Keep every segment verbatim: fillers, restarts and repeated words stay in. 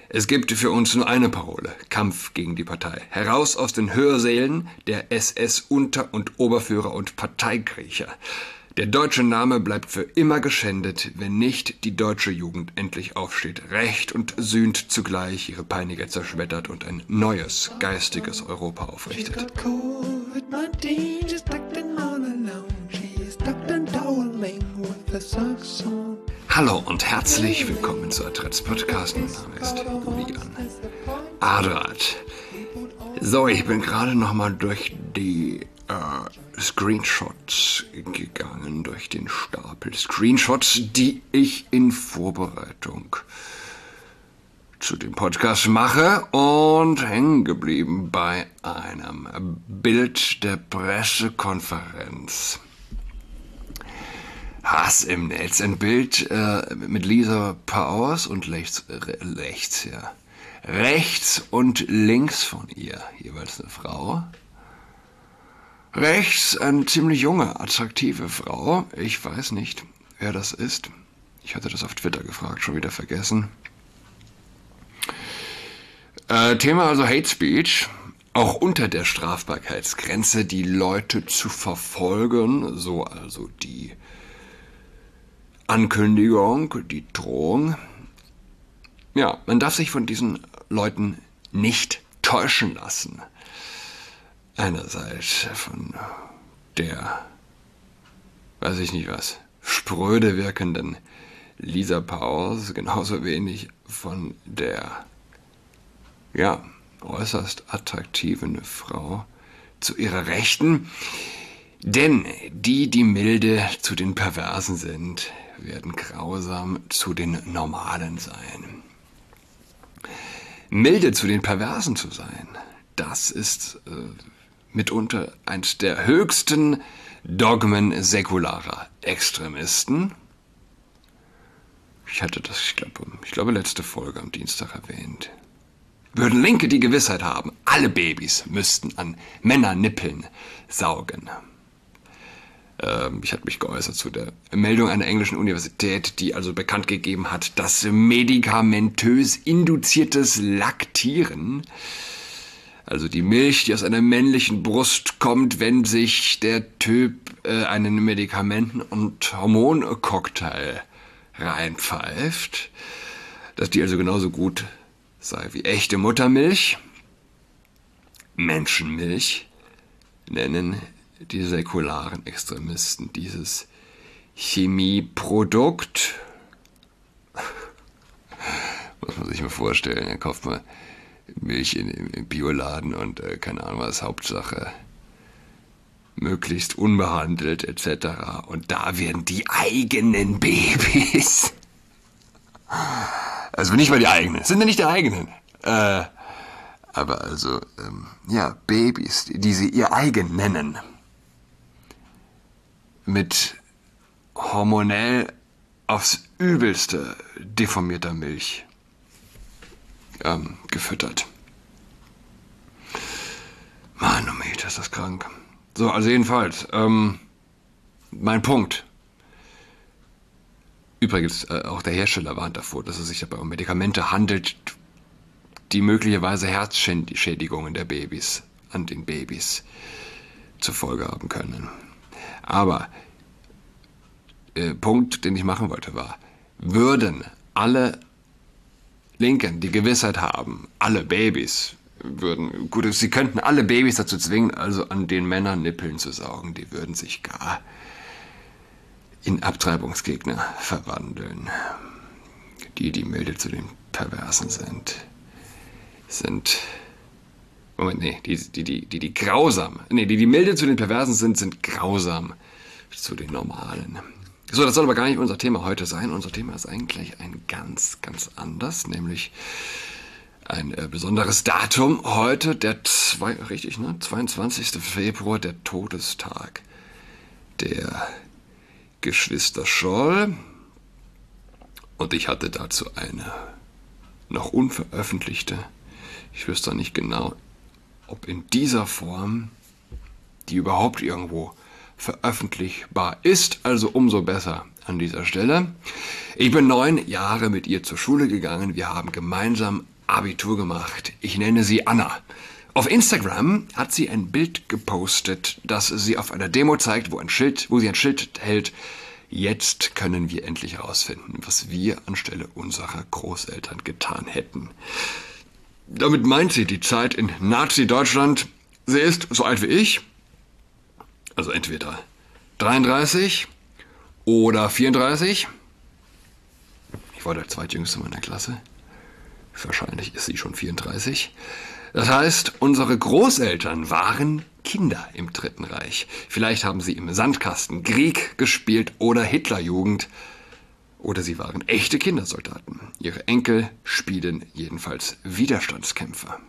Es gibt für uns nur eine Parole: Kampf gegen die Partei. Heraus aus den Hörsälen der S S-Unter- und Oberführer und Parteikriecher. Der deutsche Name bleibt für immer geschändet, wenn nicht die deutsche Jugend endlich aufsteht, rächt und sühnt zugleich, ihre Peiniger zerschmettert und ein neues, geistiges Europa aufrichtet. Hallo und herzlich willkommen zu Adrets Podcast. Mein Name ist Julian Adrat. So, ich bin gerade nochmal durch die äh, Screenshots gegangen, durch den Stapel Screenshots, die ich in Vorbereitung zu dem Podcast mache, und hängen geblieben bei einem Bild der Pressekonferenz. Hass im Netz, ein Bild äh, mit Lisa Paus und rechts, rechts, ja, rechts und links von ihr jeweils eine Frau. Rechts eine ziemlich junge, attraktive Frau. Ich weiß nicht, wer das ist. Ich hatte das auf Twitter gefragt, schon wieder vergessen. Äh, Thema also Hate Speech. Auch unter der Strafbarkeitsgrenze die Leute zu verfolgen, so also die Ankündigung, die Drohung. Ja, man darf sich von diesen Leuten nicht täuschen lassen. Einerseits von der, weiß ich nicht was, spröde wirkenden Lisa Paus, genauso wenig von der, ja, äußerst attraktiven Frau zu ihrer Rechten. Denn die, die milde zu den Perversen sind, werden grausam zu den Normalen sein. Milde zu den Perversen zu sein, das ist äh, mitunter eins der höchsten Dogmen säkularer Extremisten. Ich hatte das, ich glaube, ich glaube, letzte Folge am Dienstag erwähnt. Würden Linke die Gewissheit haben, alle Babys müssten an Männernippeln saugen. Ich hatte mich geäußert zu der Meldung einer englischen Universität, die also bekannt gegeben hat, dass medikamentös induziertes Laktieren, also die Milch, die aus einer männlichen Brust kommt, wenn sich der Typ äh, einen Medikamenten- und Hormoncocktail reinpfeift, dass die also genauso gut sei wie echte Muttermilch. Menschenmilch nennen die säkularen Extremisten dieses Chemieprodukt. Muss man sich mal vorstellen, er kauft mal Milch in, im Bioladen und äh, keine Ahnung was, Hauptsache möglichst unbehandelt et cetera. Und da werden die eigenen Babys, also nicht mal die eigenen, sind ja nicht die eigenen, äh, aber also, ähm, ja, Babys, die, die sie ihr eigen nennen, mit hormonell aufs Übelste deformierter Milch ähm, gefüttert. Manometer, ist das krank. So, also jedenfalls, ähm, mein Punkt. Übrigens, äh, auch der Hersteller warnt davor, dass es sich dabei um Medikamente handelt, die möglicherweise Herzschädigungen der Babys an den Babys zur Folge haben können. Aber äh, Punkt, den ich machen wollte, war, würden alle Linken die Gewissheit haben, alle Babys würden, gut, sie könnten alle Babys dazu zwingen, also an den Männernippeln zu saugen, die würden sich gar in Abtreibungsgegner verwandeln. Die, die milde zu den Perversen sind, sind, Moment, nee, die, die, die, die, die grausam, nee, die, die milde zu den Perversen sind, sind grausam zu den Normalen. So, das soll aber gar nicht unser Thema heute sein. Unser Thema ist eigentlich ein ganz, ganz anders, nämlich ein äh, besonderes Datum. Heute, der zwei, richtig, ne? zweiundzwanzigster Februar, der Todestag der Geschwister Scholl. Und ich hatte dazu eine noch unveröffentlichte, ich wüsste nicht genau, ob in dieser Form die überhaupt irgendwo veröffentlichbar ist, also umso besser an dieser Stelle. Ich bin neun Jahre mit ihr zur Schule gegangen. Wir haben gemeinsam Abitur gemacht. Ich nenne sie Anna. Auf Instagram hat sie ein Bild gepostet, das sie auf einer Demo zeigt, wo ein Schild, wo sie ein Schild hält. Jetzt können wir endlich herausfinden, was wir anstelle unserer Großeltern getan hätten. Damit meint sie die Zeit in Nazi-Deutschland. Sie ist so alt wie ich, also entweder dreiunddreißig oder vierunddreißig. Ich war der zweitjüngste meiner Klasse. Wahrscheinlich ist sie schon vierunddreißig. Das heißt, unsere Großeltern waren Kinder im Dritten Reich. Vielleicht haben sie im Sandkasten Krieg gespielt oder Hitlerjugend. Oder sie waren echte Kindersoldaten. Ihre Enkel spielen jedenfalls Widerstandskämpfer.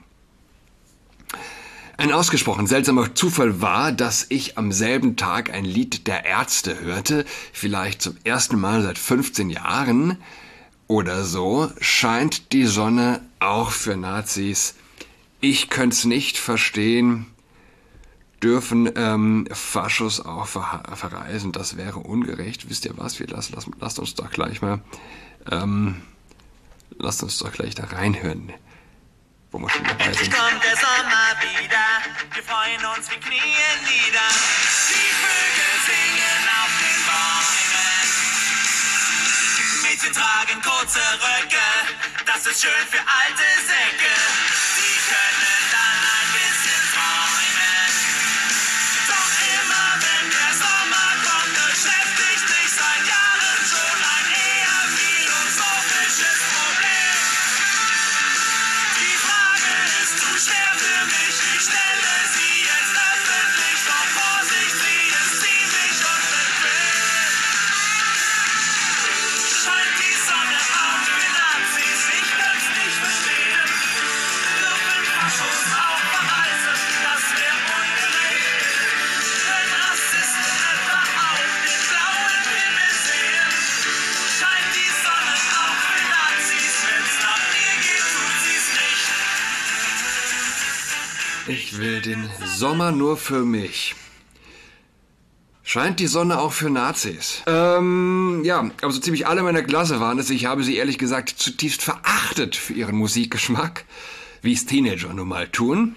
Ein ausgesprochen seltsamer Zufall war, dass ich am selben Tag ein Lied der Ärzte hörte, vielleicht zum ersten Mal seit fünfzehn Jahren oder so. Scheint die Sonne auch für Nazis. Ich könnte es nicht verstehen. Dürfen ähm, Faschos auch ver- verreisen? Das wäre ungerecht. Wisst ihr was? Wir lassen, lassen, lasst uns doch gleich mal, ähm, lasst uns doch gleich da reinhören, wo wir schon dabei sind. Endlich kommt der Sommer wieder. Wir freuen uns, wir knien nieder. Die Vögel singen auf den Bäumen. Mädchen tragen kurze Röcke. Das ist schön für alte Säcke. Die können dann ein bisschen träumen. Doch immer wenn der Sommer kommt, beschäftigt mich seit Jahren schon ein eher philosophisches Problem. Die Frage ist zu schwer für mich, ich stelle sie jetzt öffentlich. Doch Vorsicht, sie ist ziemlich unbequem. Scheint die Sonne auf für Nazis, ich kann's nicht verstehen. Dürfen Faschos auch verreisen, das wär ungerecht. Wenn Rassisten etwa auch den blauen Himmel sehen. Scheint die Sonne auch für Nazis, wenn's nach mir geht, tut sie's nicht. Ich will den Sommer nur für mich. Scheint die Sonne auch für Nazis? Ähm, ja, aber so ziemlich alle meiner Klasse waren es. Ich habe sie ehrlich gesagt zutiefst verachtet für ihren Musikgeschmack, wie es Teenager nun mal tun.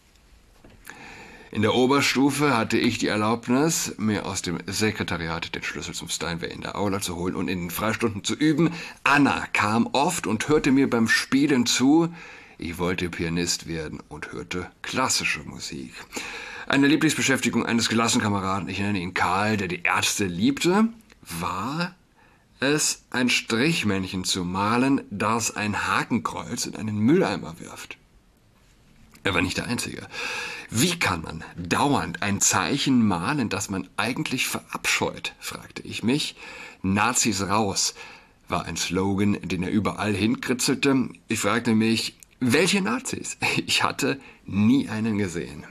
In der Oberstufe hatte ich die Erlaubnis, mir aus dem Sekretariat den Schlüssel zum Steinway in der Aula zu holen und in den Freistunden zu üben. Anna kam oft und hörte mir beim Spielen zu. Ich wollte Pianist werden und hörte klassische Musik. Eine Lieblingsbeschäftigung eines Klassenkameraden, ich nenne ihn Karl, der die Ärzte liebte, war es, ein Strichmännchen zu malen, das ein Hakenkreuz in einen Mülleimer wirft. Er war nicht der Einzige. Wie kann man dauernd ein Zeichen malen, das man eigentlich verabscheut, fragte ich mich. Nazis raus war ein Slogan, den er überall hinkritzelte. Ich fragte mich, welche Nazis? Ich hatte nie einen gesehen.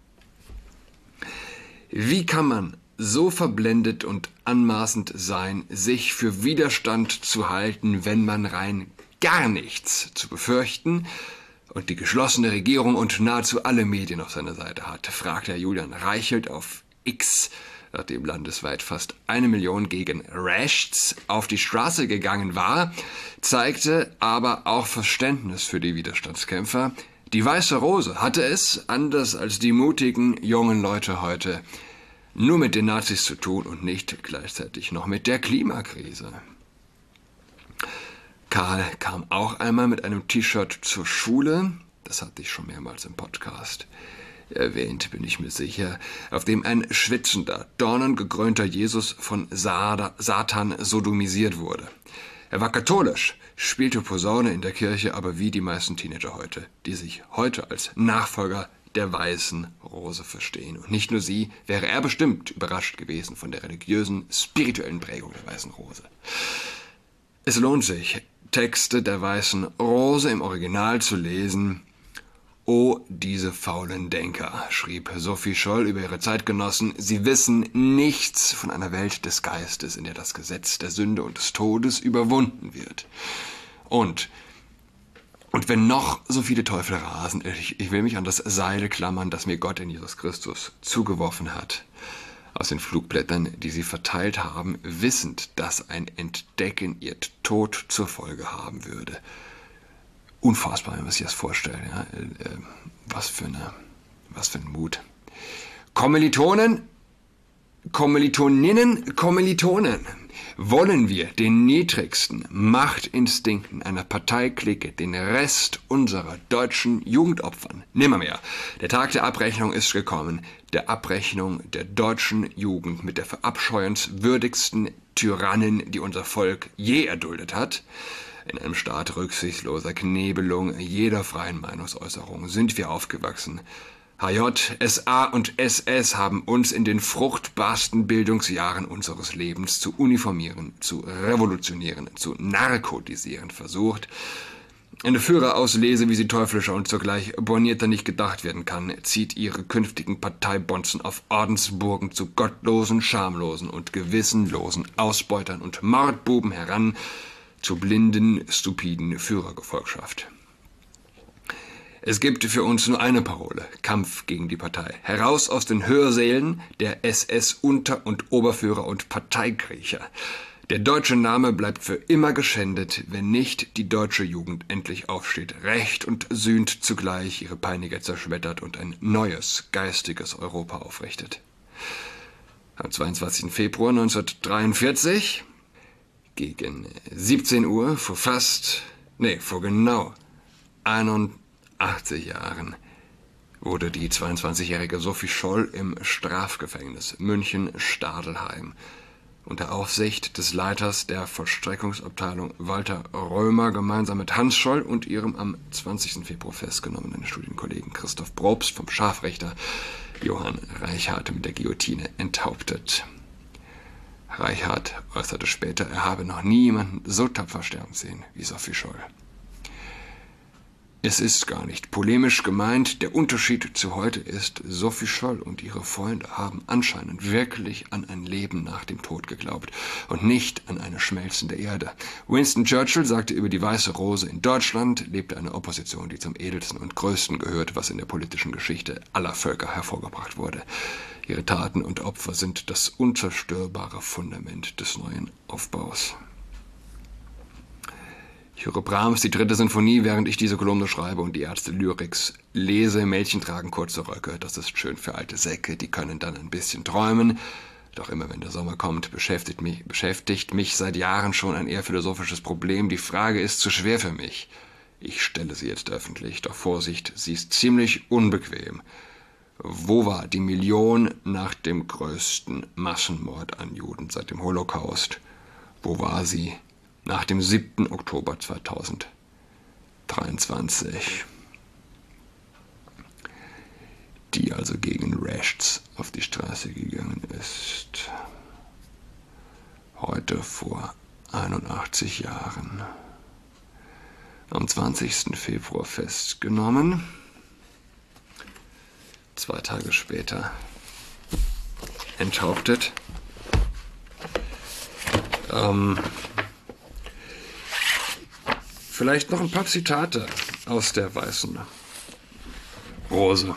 Wie kann man so verblendet und anmaßend sein, sich für Widerstand zu halten, wenn man rein gar nichts zu befürchten und die geschlossene Regierung und nahezu alle Medien auf seiner Seite hat, fragte Herr Julian Reichelt auf X, nachdem landesweit fast eine Million gegen rechts auf die Straße gegangen war, zeigte aber auch Verständnis für die Widerstandskämpfer. Die Weiße Rose hatte es, anders als die mutigen jungen Leute heute, nur mit den Nazis zu tun und nicht gleichzeitig noch mit der Klimakrise. Karl kam auch einmal mit einem T-Shirt zur Schule, das hatte ich schon mehrmals im Podcast erwähnt, bin ich mir sicher, auf dem ein schwitzender, dornengekrönter Jesus von Satan sodomisiert wurde. Er war katholisch, spielte Posaune in der Kirche, aber wie die meisten Teenager heute, die sich heute als Nachfolger der Weißen Rose verstehen. Und nicht nur sie, wäre er bestimmt überrascht gewesen von der religiösen, spirituellen Prägung der Weißen Rose. Es lohnt sich, Texte der Weißen Rose im Original zu lesen. Oh, diese faulen Denker, schrieb Sophie Scholl über ihre Zeitgenossen, sie wissen nichts von einer Welt des Geistes, in der das Gesetz der Sünde und des Todes überwunden wird. Und, und wenn noch so viele Teufel rasen, ich, ich will mich an das Seil klammern, das mir Gott in Jesus Christus zugeworfen hat, aus den Flugblättern, die sie verteilt haben, wissend, dass ein Entdecken ihr Tod zur Folge haben würde. unfassbar, wenn man sich das vorstellt. Ja? Äh, was für eine, was für ein Mut. Kommilitonen, Kommilitoninnen, Kommilitonen. Wollen wir den niedrigsten Machtinstinkten einer Parteiklicke den Rest unserer deutschen Jugend opfern? Nimmermehr. Der Tag der Abrechnung ist gekommen. Der Abrechnung der deutschen Jugend mit der verabscheuenswürdigsten Tyrannen, die unser Volk je erduldet hat. In einem Staat rücksichtsloser Knebelung jeder freien Meinungsäußerung sind wir aufgewachsen. H J, S A und S S haben uns in den fruchtbarsten Bildungsjahren unseres Lebens zu uniformieren, zu revolutionieren, zu narkotisieren versucht. Eine Führerauslese, wie sie teuflischer und zugleich bornierter nicht gedacht werden kann, zieht ihre künftigen Parteibonzen auf Ordensburgen zu gottlosen, schamlosen und gewissenlosen Ausbeutern und Mordbuben heran, zu blinden, stupiden Führergefolgschaft. Es gibt für uns nur eine Parole: Kampf gegen die Partei. Heraus aus den Hörsälen der S S-Unter- und Oberführer und Parteikriecher. Der deutsche Name bleibt für immer geschändet, wenn nicht die deutsche Jugend endlich aufsteht, rächt und sühnt zugleich ihre Peiniger zerschmettert und ein neues, geistiges Europa aufrichtet. Am zweiundzwanzigsten Februar neunzehnhundertdreiundvierzig, gegen siebzehn Uhr, vor fast, nee, vor genau einundachtzig Jahren, wurde die zweiundzwanzigjährige Sophie Scholl im Strafgefängnis München-Stadelheim unter Aufsicht des Leiters der Vollstreckungsabteilung Walter Römer gemeinsam mit Hans Scholl und ihrem am zwanzigsten Februar festgenommenen Studienkollegen Christoph Probst vom Scharfrichter Johann Reichhardt mit der Guillotine enthauptet. Reichhardt äußerte später, er habe noch nie jemanden so tapfer sterben sehen wie Sophie Scholl. Es ist gar nicht polemisch gemeint, der Unterschied zu heute ist, Sophie Scholl und ihre Freunde haben anscheinend wirklich an ein Leben nach dem Tod geglaubt und nicht an eine schmelzende Erde. Winston Churchill sagte über die Weiße Rose, in Deutschland lebte eine Opposition, die zum edelsten und größten gehört, was in der politischen Geschichte aller Völker hervorgebracht wurde. Ihre Taten und Opfer sind das unzerstörbare Fundament des neuen Aufbaus. Ich höre Brahms die dritte Sinfonie, während ich diese Kolumne schreibe und die Ärzte Lyrics lese. Mädchen tragen kurze Röcke, das ist schön für alte Säcke, die können dann ein bisschen träumen. Doch immer wenn der Sommer kommt, beschäftigt mich, beschäftigt mich seit Jahren schon ein eher philosophisches Problem. Die Frage ist zu schwer für mich. Ich stelle sie jetzt öffentlich, doch Vorsicht, sie ist ziemlich unbequem. Wo war die Million nach dem größten Massenmord an Juden seit dem Holocaust? Wo war sie nach dem siebten Oktober zweitausenddreiundzwanzig, die also gegen rechts auf die Straße gegangen ist? Heute vor einundachtzig Jahren, am zwanzigsten Februar festgenommen, zwei Tage später enthauptet. Ähm, Vielleicht noch ein paar Zitate aus der Weißen Rose.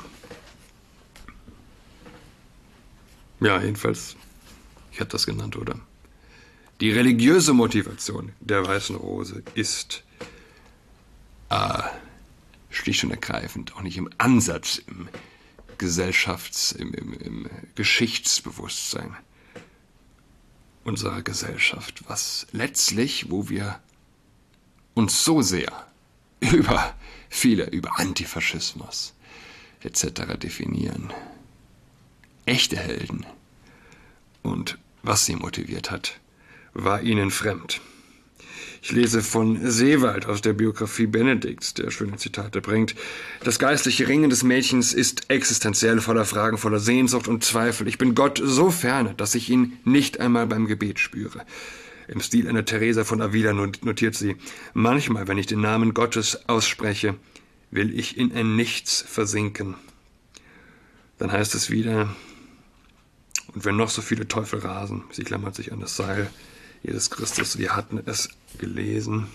Ja, jedenfalls, ich habe das genannt, oder? Die religiöse Motivation der Weißen Rose ist äh, schlicht und ergreifend auch nicht im Ansatz im Gesellschafts-, im, im, im Geschichtsbewusstsein unserer Gesellschaft, was letztlich, wo wir uns so sehr über viele, über Antifaschismus et cetera definieren. Echte Helden und was sie motiviert hat, war ihnen fremd. Ich lese von Seewald aus der Biografie Benedikts, der schöne Zitate bringt. Das geistliche Ringen des Mädchens ist existenziell, voller Fragen, voller Sehnsucht und Zweifel. Ich bin Gott so ferne, dass ich ihn nicht einmal beim Gebet spüre. Im Stil einer Teresa von Avila notiert sie: Manchmal, wenn ich den Namen Gottes ausspreche, will ich in ein Nichts versinken. Dann heißt es wieder: Und wenn noch so viele Teufel rasen, sie klammert sich an das Seil Jesus Christus, wir hatten es gelesen.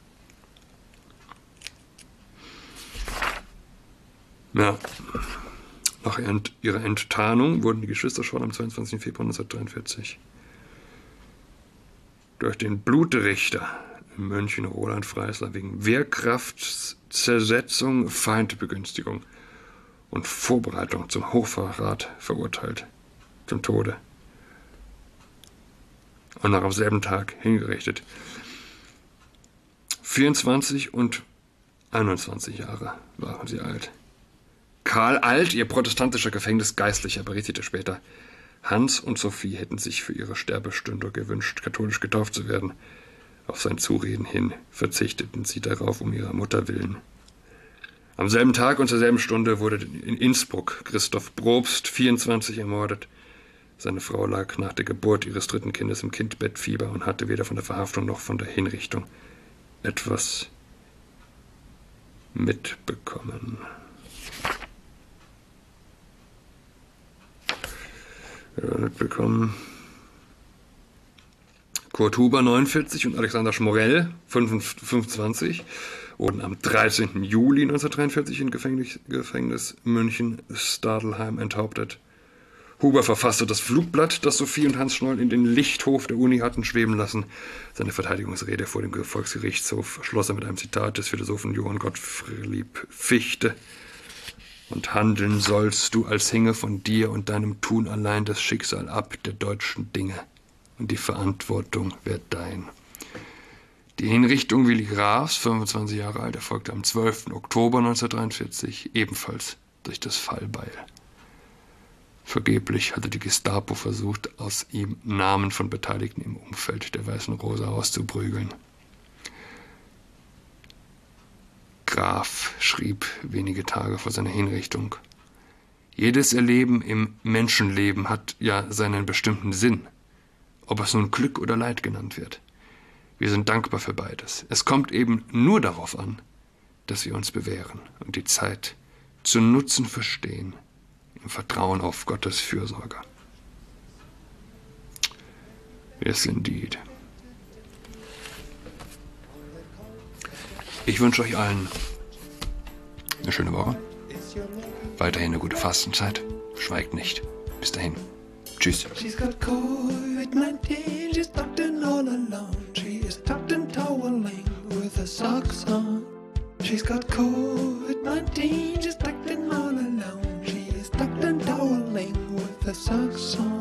Ja, nach ihrer Enttarnung wurden die Geschwister schon am zweiundzwanzigsten Februar neunzehnhundertdreiundvierzig durch den Blutrichter in München Roland Freisler wegen Wehrkraftzersetzung, Feindbegünstigung und Vorbereitung zum Hochverrat verurteilt, zum Tode. Und noch am selben Tag hingerichtet. vierundzwanzig und einundzwanzig Jahre waren sie alt. Karl Alt, ihr protestantischer Gefängnisgeistlicher, berichtete später, Hans und Sophie hätten sich für ihre Sterbestunde gewünscht, katholisch getauft zu werden. Auf sein Zureden hin verzichteten sie darauf um ihrer Mutter willen. Am selben Tag und zur selben Stunde wurde in Innsbruck Christoph Probst, vierundzwanzig, ermordet. Seine Frau lag nach der Geburt ihres dritten Kindes im Kindbettfieber und hatte weder von der Verhaftung noch von der Hinrichtung etwas mitbekommen. Ja, mitbekommen. Kurt Huber, neunundvierzig, und Alexander Schmorell, fünfundzwanzig, wurden am dreizehnten Juli neunzehnhundertdreiundvierzig in Gefängnis, Gefängnis München-Stadelheim enthauptet. Huber verfasste das Flugblatt, das Sophie und Hans Schnoll in den Lichthof der Uni hatten schweben lassen. Seine Verteidigungsrede vor dem Volksgerichtshof schloss er mit einem Zitat des Philosophen Johann Gottlieb Fichte. Und handeln sollst du, als hinge von dir und deinem Tun allein das Schicksal ab der deutschen Dinge. Und die Verantwortung wird dein. Die Hinrichtung Willi Grafs, fünfundzwanzig Jahre alt, erfolgte am zwölften Oktober neunzehnhundertdreiundvierzig, ebenfalls durch das Fallbeil. Vergeblich hatte die Gestapo versucht, aus ihm Namen von Beteiligten im Umfeld der Weißen Rose auszuprügeln. Graf schrieb wenige Tage vor seiner Hinrichtung: Jedes Erleben im Menschenleben hat ja seinen bestimmten Sinn, ob es nun Glück oder Leid genannt wird. Wir sind dankbar für beides. Es kommt eben nur darauf an, dass wir uns bewähren und die Zeit zu nutzen verstehen, im Vertrauen auf Gottes Fürsorge. Yes, indeed. Ich wünsche euch allen eine schöne Woche. Weiterhin eine gute Fastenzeit. Schweigt nicht. Bis dahin. Tschüss. She's got COVID nineteen, she's tucked in all alone. She is tucked in toweling with her socks on. She's got COVID nineteen, she's tucked in all alone. She is tucked in toweling with her socks on.